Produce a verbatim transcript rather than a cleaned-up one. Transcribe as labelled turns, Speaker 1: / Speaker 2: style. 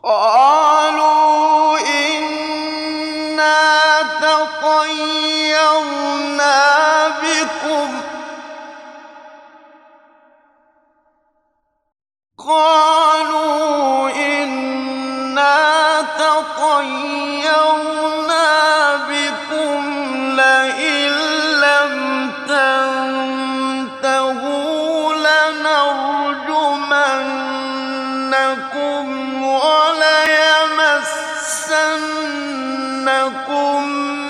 Speaker 1: قَالُوا إِنَّا تَطَيَّرْنَا بِكُمْ ۖ قَالُوا إِنَّا تَطَيَّرْنَا بِكُمْ لَئِن لَّمْ تَنتَهُوا لَنَرْجُمَنَّكُمْ وَلَيَمَسَّنَّكُم